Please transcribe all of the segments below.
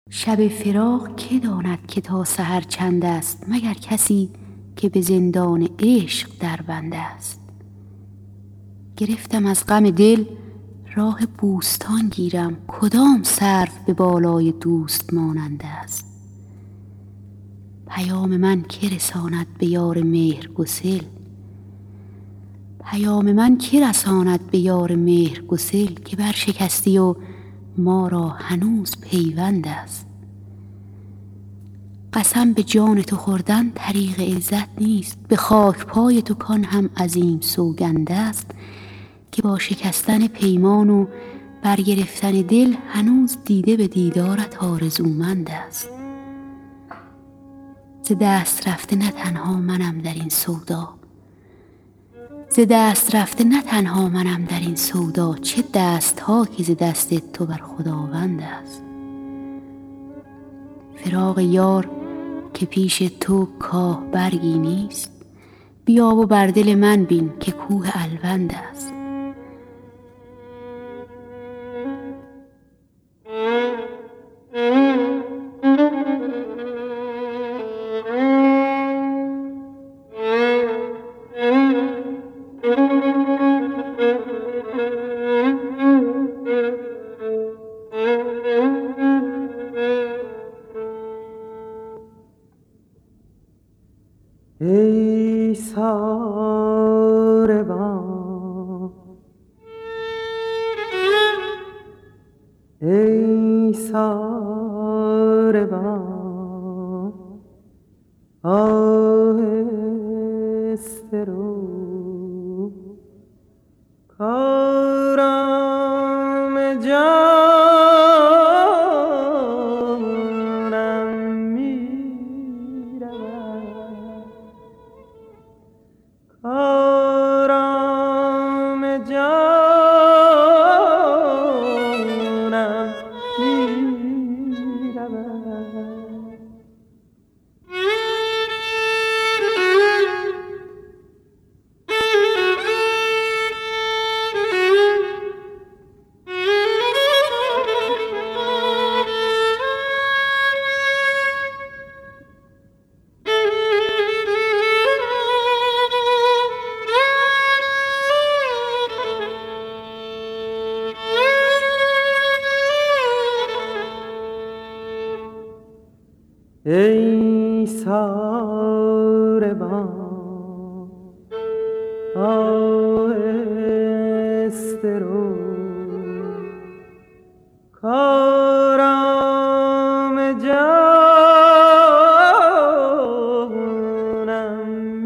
شب فراق که داند که تا سحر چند است، مگر کسی که به زندان عشق در بند است. گرفتم از غم دل راه بوستان گیرم، کدام سرو به بالای دوست مانند است. پیام من که رساند به یار مهرگسل، پیام من که رساند به یار مهرگسل، که برشکستی و ما را هنوز پیوند است. قسم به جان تو خوردن طریق عزت نیست، به خاک پای تو کان هم عظیم سوگند است. که با شکستن پیمان و برگرفتن دل، هنوز دیده به دیدارت آرزومند است. ز دست رفته نه تنها منم در این سودا، ز دست رفته نه تنها منم در این سودا، چه دست ها که ز دست تو بر خداوند است. فراق یار که پیش تو کاه برگی نیست، بیا و بر دل من بین که کوه الوند است. ای ساربان، ای ساربان، آهسته رو، کارام جانم می‌رود، کارام جانم می‌رود. ای ساربان، آهسته رو، کارام جانم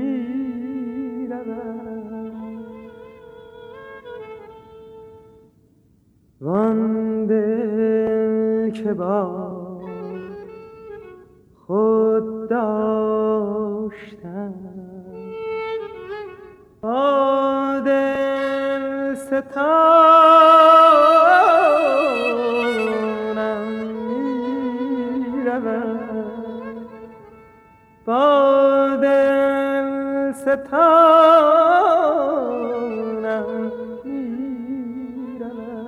می‌رود. وان دل که با خود داشتم، با دل ستانم می‌رود، با دل ستانم می‌رود.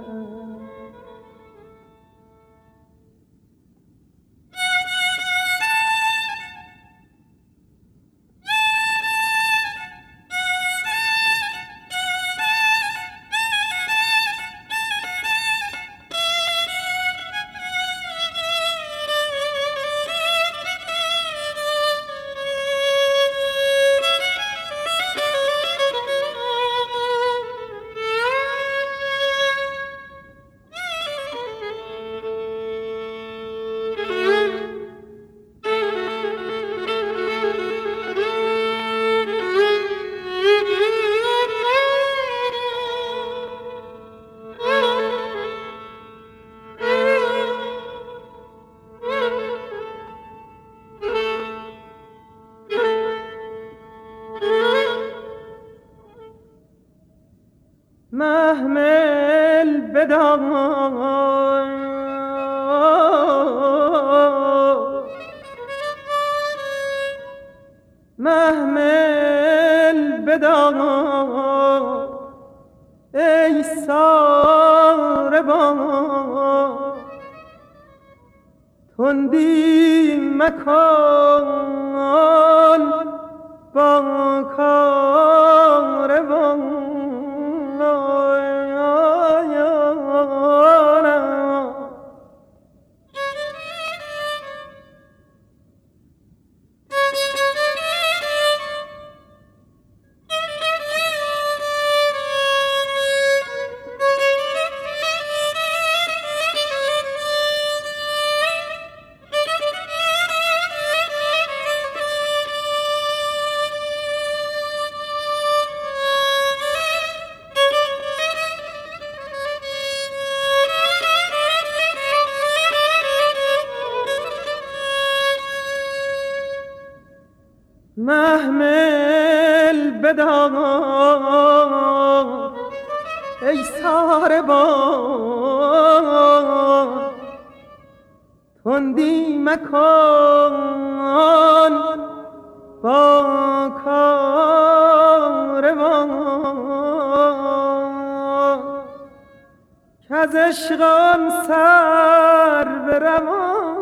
محمل بدار، محمل بدار، ای ساربان، تندی مکان با کاروان محمل بدار ای ساربان تندی مکان با کاروان کز عشقم سر بروان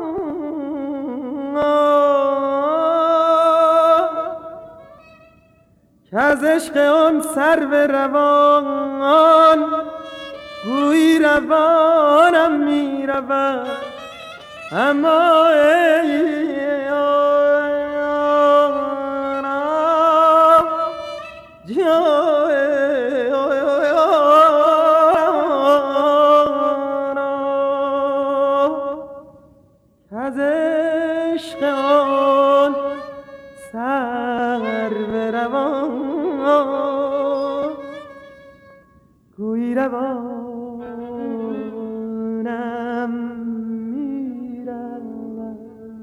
از عشق آن سر به روان گویی روانم می رود اما ای آنم از عشق آن سر به روان گویی روانم می رود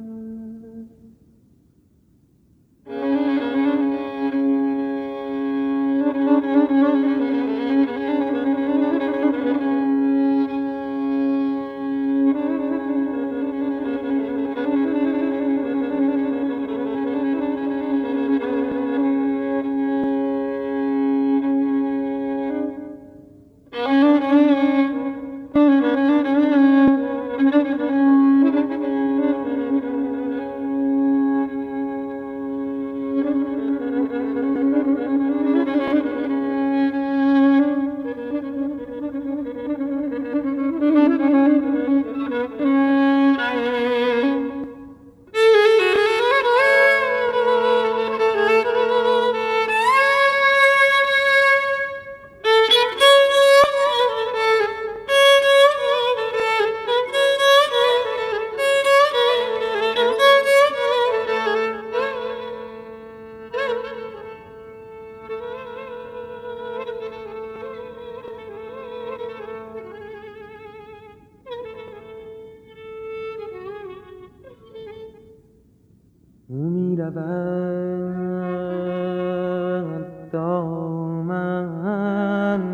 می رود دامن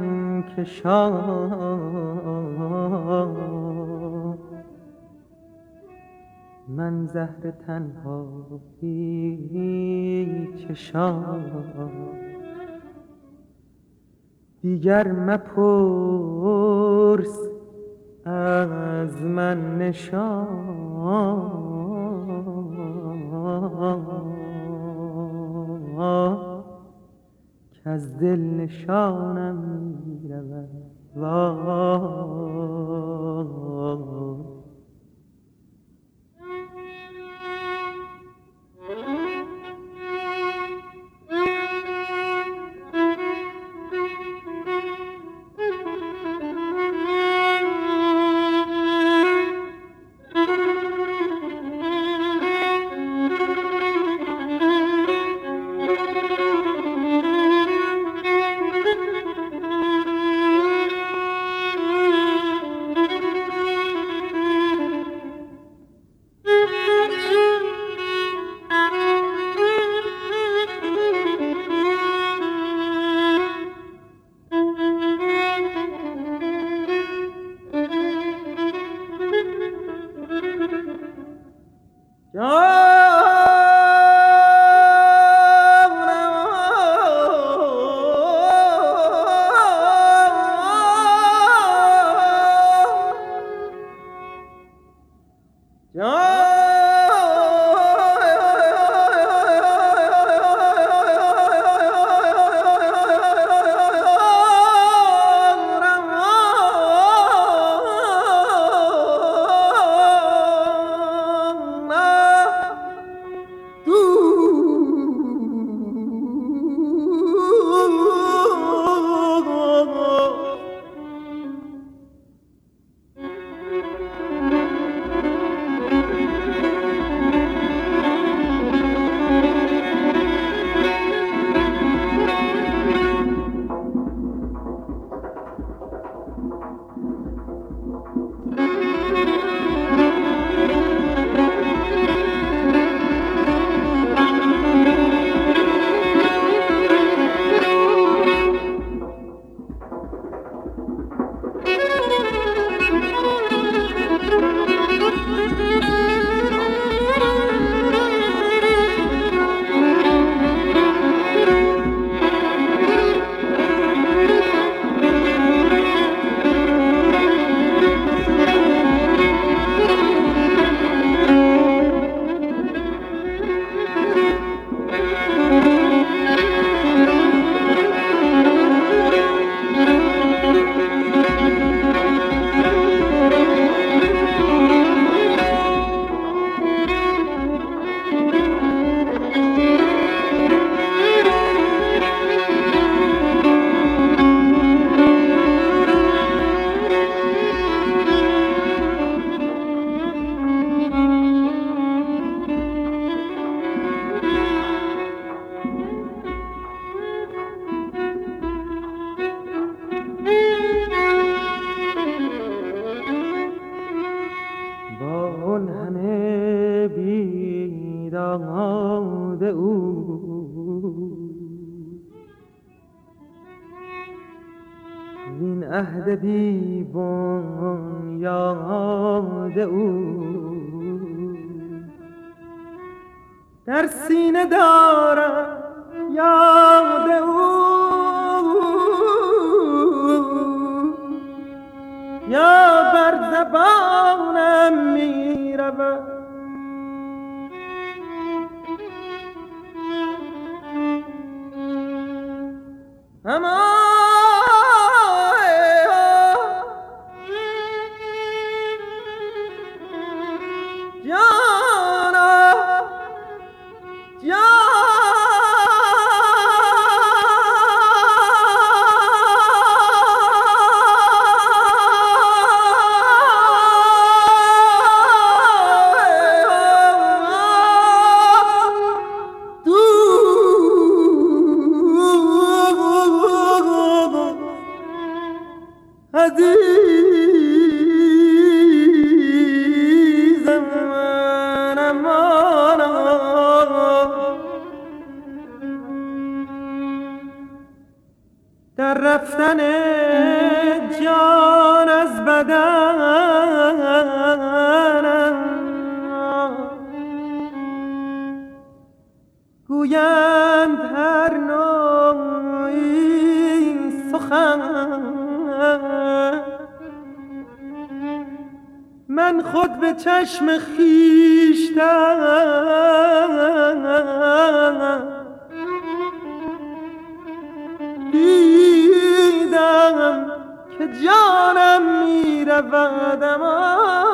کشان من زهر تنهایی چشان دیگر مپرس از من نشان که از دل نشانم می رود جان یاد او. این عهد بیبون یاد او در سینه دارم یاد او یا بر زبانم می رود در رفتن جان از بدنم گویند هر نوعی سخن من خود به چشم خویشتن دیدم که جانم می رود.